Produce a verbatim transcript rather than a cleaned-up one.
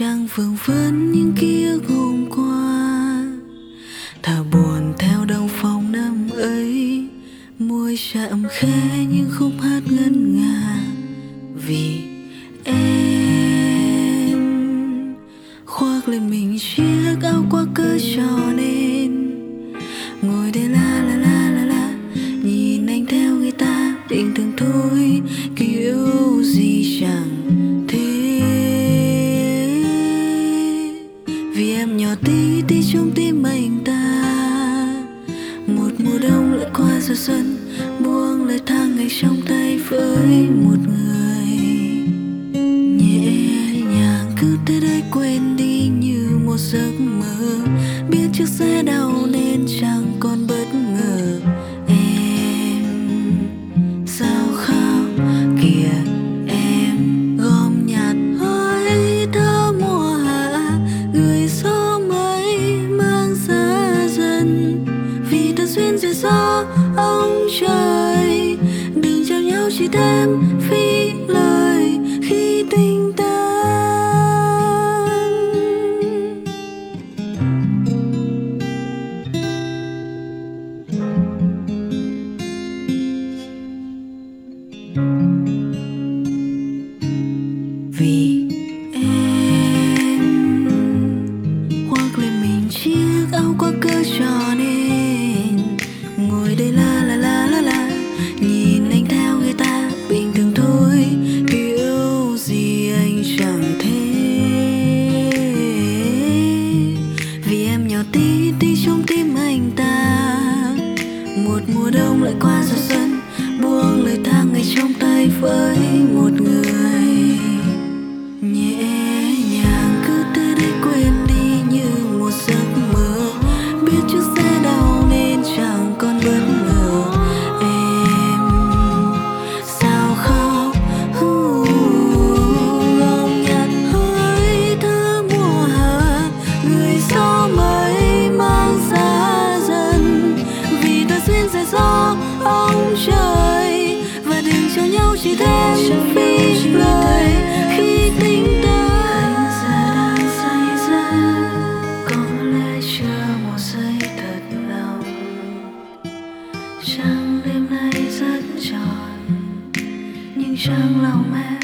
trăng vương vấn những ký ức hôm qua, thả buồn theo đông phong năm ấy. Môi chạm khẽ những khúc hát ngân nga vì em. Khoác lên mình chiếc áo qua cớ cho nên ngồi đây la la la la la, nhìn anh theo người ta bình thường thôi, kiểu gì chẳng thế. Vì em nhỏ tí tí trong tim anh ta, một mùa đông lại qua rồi xuân, buông lời thang ngày trong tay với một người. Nhẹ nhàng cứ tới đây quên đi như một giấc mơ, biết trước sẽ đau nên chẳng còn bất ngờ. Em sao khóc kìa em, gom nhặt hơi thở mùa hạ, gửi gió mây mang xa dần. Vì ta duyên rời gió ông trời, đừng trao nhau chỉ thêm phí lời khi tình tan. Vì em khoác lên mình chiếc áo qua cớ cho nên ngồi đây la la la la la, nhìn anh theo người ta bình thường thôi, kiểu gì anh chẳng thế. Vì em nhỏ tí tí trong tim anh ta, một mùa đông lại qua rồi xuân, buông lời thang ngày trong tay với một người. Nhẹ nhàng cứ tới đây quên đi như một giấc mơ, biết trước sẽ đau nên chẳng còn bất ngờ. Em sao khóc gom nhặt hơi thở mùa hạ, người gió mây mang xa dần. Vì ta duyên rời gió ông trời, và đừng cho nhau chỉ thêm phí lời khi tình tan. Anh giờ đang say dần, có lẽ chưa một giây thật lòng. Trăng đêm nay rất tròn, nhưng trăng lòng em